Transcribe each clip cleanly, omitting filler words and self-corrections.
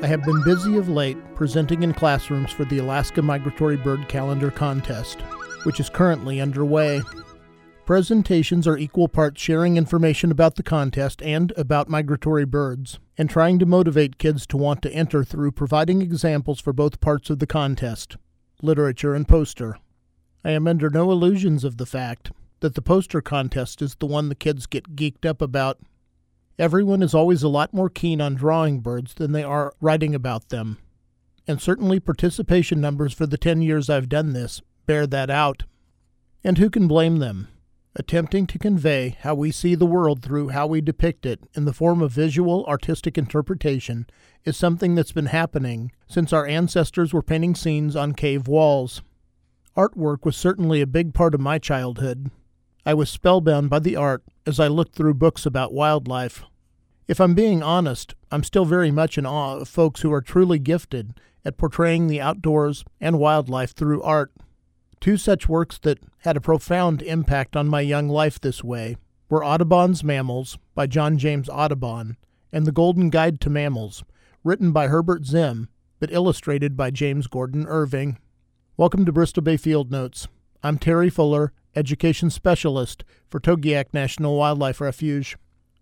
have been busy of late presenting in classrooms for the Alaska Migratory Bird Calendar Contest, which is currently underway. Presentations are equal parts sharing information about the contest and about migratory birds, and trying to motivate kids to want to enter through providing examples for both parts of the contest, literature and poster. I am under no illusions of the fact that the poster contest is the one the kids get geeked up about. Everyone is always a lot more keen on drawing birds than they are writing about them, and certainly participation numbers for the 10 years I've done this bear that out. And who can blame them? Attempting to convey how we see the world through how we depict it in the form of visual, artistic interpretation is something that's been happening since our ancestors were painting scenes on cave walls. Artwork was certainly a big part of my childhood. I was spellbound by the art as I looked through books about wildlife. If I'm being honest, I'm still very much in awe of folks who are truly gifted at portraying the outdoors and wildlife through art. Two such works that had a profound impact on my young life this way were Audubon's Mammals by John James Audubon and The Golden Guide to Mammals, written by Herbert Zim, but illustrated by James Gordon Irving. Welcome to Bristol Bay Field Notes. I'm Terry Fuller, Education Specialist for Togiak National Wildlife Refuge.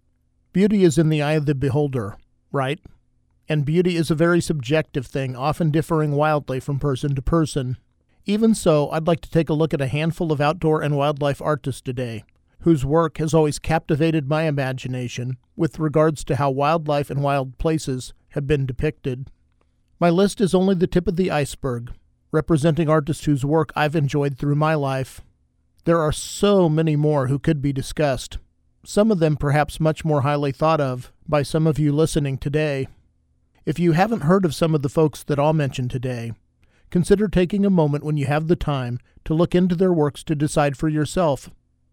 Beauty is in the eye of the beholder, right? And beauty is a very subjective thing, often differing wildly from person to person. Even so, I'd like to take a look at a handful of outdoor and wildlife artists today, whose work has always captivated my imagination with regards to how wildlife and wild places have been depicted. My list is only the tip of the iceberg, representing artists whose work I've enjoyed through my life. There are so many more who could be discussed, some of them perhaps much more highly thought of by some of you listening today. If you haven't heard of some of the folks that I'll mention today, consider taking a moment when you have the time to look into their works to decide for yourself.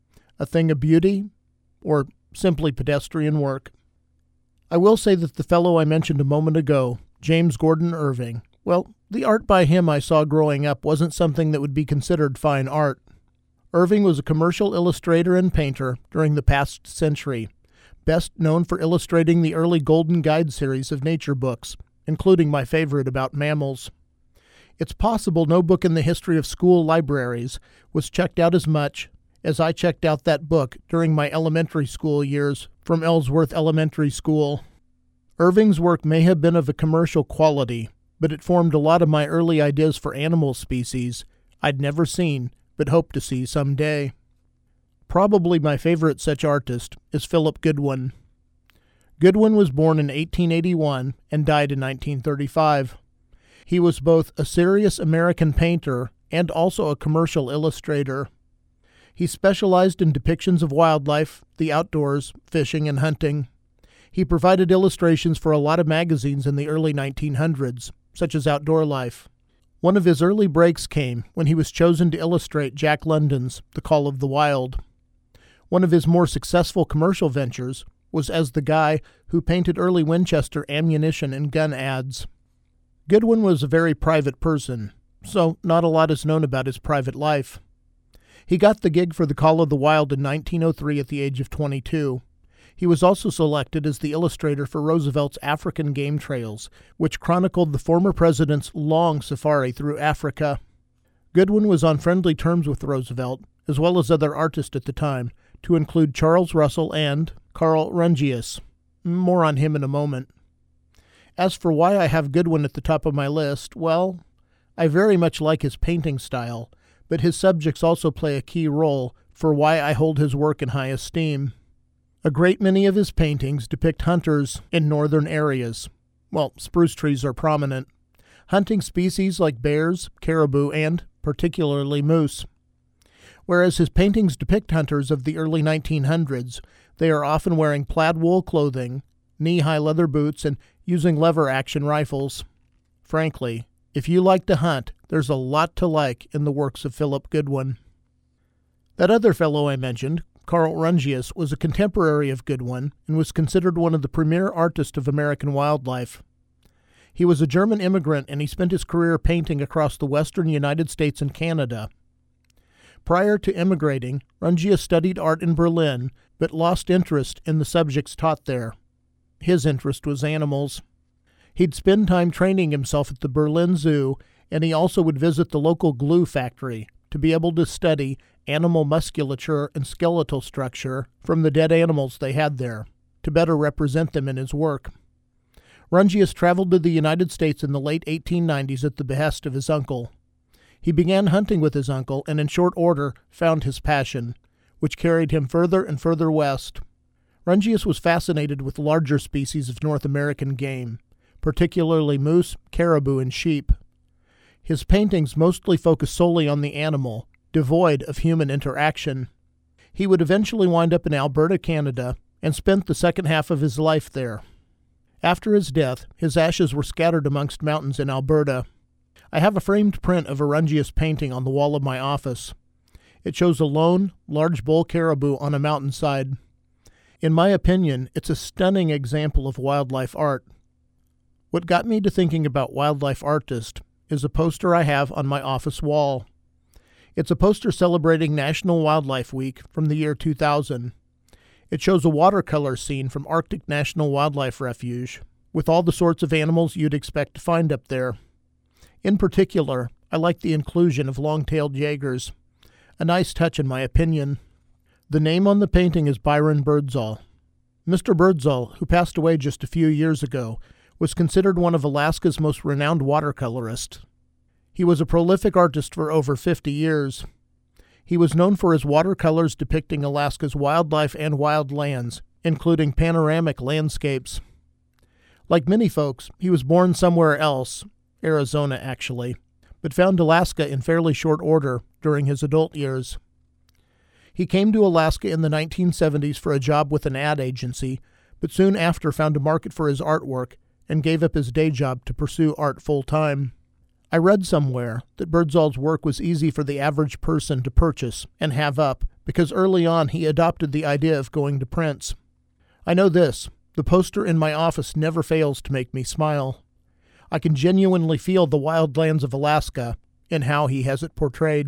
A thing of beauty, or simply pedestrian work? I will say that the fellow I mentioned a moment ago, James Gordon Irving, well, the art by him I saw growing up wasn't something that would be considered fine art. Irving was a commercial illustrator and painter during the past century, best known for illustrating the early Golden Guide series of nature books, including my favorite about mammals. It's possible no book in the history of school libraries was checked out as much as I checked out that book during my elementary school years from Ellsworth Elementary School. Irving's work may have been of a commercial quality, but it formed a lot of my early ideas for animal species I'd never seen but hope to see someday. Probably my favorite such artist is Philip Goodwin. Goodwin was born in 1881 and died in 1935. He was both a serious American painter and also a commercial illustrator. He specialized in depictions of wildlife, the outdoors, fishing, and hunting. He provided illustrations for a lot of magazines in the early 1900s, such as Outdoor Life. One of his early breaks came when he was chosen to illustrate Jack London's The Call of the Wild. One of his more successful commercial ventures was as the guy who painted early Winchester ammunition and gun ads. Goodwin was a very private person, so not a lot is known about his private life. He got the gig for The Call of the Wild in 1903 at the age of 22. He was also selected as the illustrator for Roosevelt's African Game Trails, which chronicled the former president's long safari through Africa. Goodwin was on friendly terms with Roosevelt, as well as other artists at the time, to include Charles Russell and Carl Rungius. More on him in a moment. As for why I have Goodwin at the top of my list, well, I very much like his painting style, but his subjects also play a key role for why I hold his work in high esteem. A great many of his paintings depict hunters in northern areas. Well, spruce trees are prominent. Hunting species like bears, caribou, and, particularly, moose. Whereas his paintings depict hunters of the early 1900s, they are often wearing plaid wool clothing, knee-high leather boots, and using lever-action rifles. Frankly, if you like to hunt, there's a lot to like in the works of Philip Goodwin. That other fellow I mentioned, Carl Rungius, was a contemporary of Goodwin and was considered one of the premier artists of American wildlife. He was a German immigrant and he spent his career painting across the western United States and Canada. Prior to immigrating, Rungius studied art in Berlin, but lost interest in the subjects taught there. His interest was animals. He'd spend time training himself at the Berlin Zoo, and he also would visit the local glue factory to be able to study animal musculature and skeletal structure from the dead animals they had there, to better represent them in his work. Rungius traveled to the United States in the late 1890s at the behest of his uncle. He began hunting with his uncle and in short order found his passion, which carried him further and further west. Rungius was fascinated with larger species of North American game, particularly moose, caribou, and sheep. His paintings mostly focused solely on the animal, devoid of human interaction. He would eventually wind up in Alberta, Canada, and spent the second half of his life there. After his death, his ashes were scattered amongst mountains in Alberta. I have a framed print of a Rungius painting on the wall of my office. It shows a lone, large bull caribou on a mountainside. In my opinion, it's a stunning example of wildlife art. What got me to thinking about wildlife artists is a poster I have on my office wall. It's a poster celebrating National Wildlife Week from the year 2000. It shows a watercolor scene from Arctic National Wildlife Refuge, with all the sorts of animals you'd expect to find up there. In particular, I like the inclusion of long-tailed jaegers. A nice touch in my opinion. The name on the painting is Byron Birdsall. Mr. Birdsall, who passed away just a few years ago, was considered one of Alaska's most renowned watercolorists. He was a prolific artist for over 50 years. He was known for his watercolors depicting Alaska's wildlife and wild lands, including panoramic landscapes. Like many folks, he was born somewhere else, Arizona actually, but found Alaska in fairly short order during his adult years. He came to Alaska in the 1970s for a job with an ad agency, but soon after found a market for his artwork and gave up his day job to pursue art full-time. I read somewhere that Birdsall's work was easy for the average person to purchase and have up because early on he adopted the idea of going to prints. I know this, the poster in my office never fails to make me smile. I can genuinely feel the wild lands of Alaska in how he has it portrayed.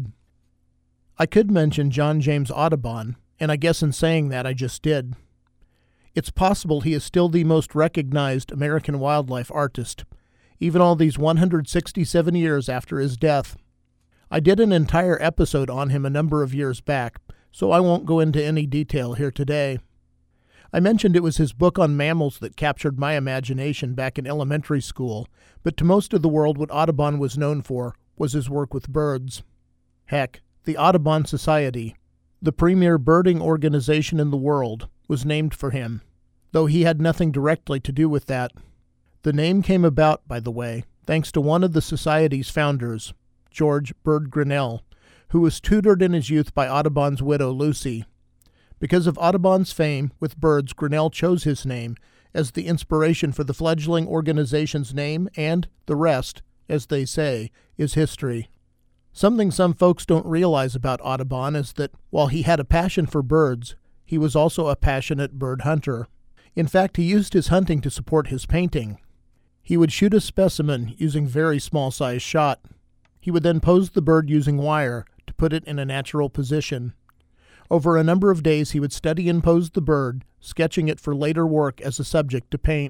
I could mention John James Audubon, and I guess in saying that I just did. It's possible he is still the most recognized American wildlife artist, even all these 167 years after his death. I did an entire episode on him a number of years back, so I won't go into any detail here today. I mentioned it was his book on mammals that captured my imagination back in elementary school, but to most of the world what Audubon was known for was his work with birds. Heck, the Audubon Society, the premier birding organization in the world, was named for him, though he had nothing directly to do with that. The name came about, by the way, thanks to one of the Society's founders, George Bird Grinnell, who was tutored in his youth by Audubon's widow, Lucy. Because of Audubon's fame with birds, Grinnell chose his name as the inspiration for the fledgling organization's name, and the rest, as they say, is history. Something some folks don't realize about Audubon is that while he had a passion for birds, he was also a passionate bird hunter. In fact, he used his hunting to support his painting. He would shoot a specimen using very small-sized shot. He would then pose the bird using wire to put it in a natural position. Over a number of days he would study and pose the bird, sketching it for later work as a subject to paint.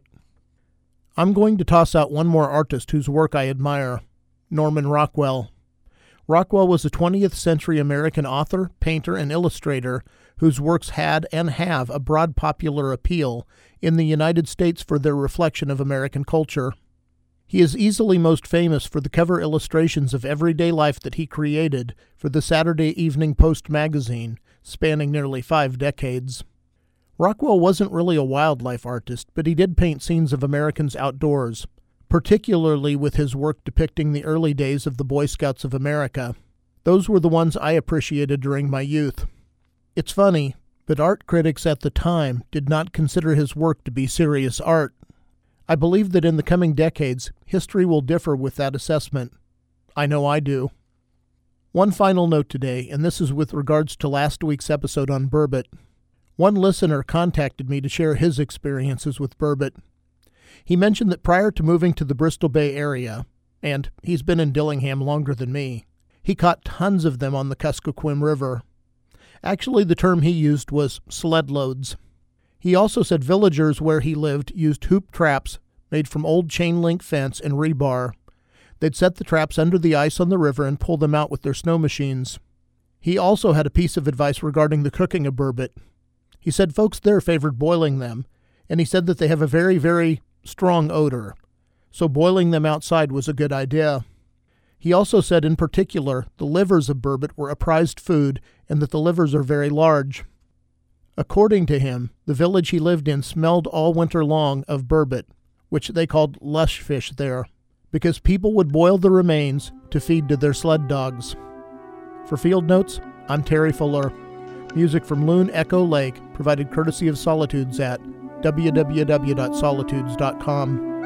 I'm going to toss out one more artist whose work I admire, Norman Rockwell. Rockwell was a 20th century American author, painter, and illustrator whose works had and have a broad popular appeal in the United States for their reflection of American culture. He is easily most famous for the cover illustrations of everyday life that he created for the Saturday Evening Post magazine, spanning nearly 5 decades. Rockwell wasn't really a wildlife artist, but he did paint scenes of Americans outdoors, particularly with his work depicting the early days of the Boy Scouts of America. Those were the ones I appreciated during my youth. It's funny, but art critics at the time did not consider his work to be serious art. I believe that in the coming decades, history will differ with that assessment. I know I do. One final note today, and this is with regards to last week's episode on burbot. One listener contacted me to share his experiences with burbot. He mentioned that prior to moving to the Bristol Bay area, and he's been in Dillingham longer than me, he caught tons of them on the Kuskokwim River. Actually, the term he used was sled loads. He also said villagers where he lived used hoop traps made from old chain link fence and rebar. They'd set the traps under the ice on the river and pull them out with their snow machines. He also had a piece of advice regarding the cooking of burbot. He said folks there favored boiling them, and he said that they have a very, very strong odor, so boiling them outside was a good idea. He also said in particular the livers of burbot were a prized food and that the livers are very large. According to him, the village he lived in smelled all winter long of burbot, which they called lush fish there, because people would boil the remains to feed to their sled dogs. For Field Notes, I'm Terry Fuller. Music from Loon Echo Lake, provided courtesy of Solitudes at www.solitudes.com.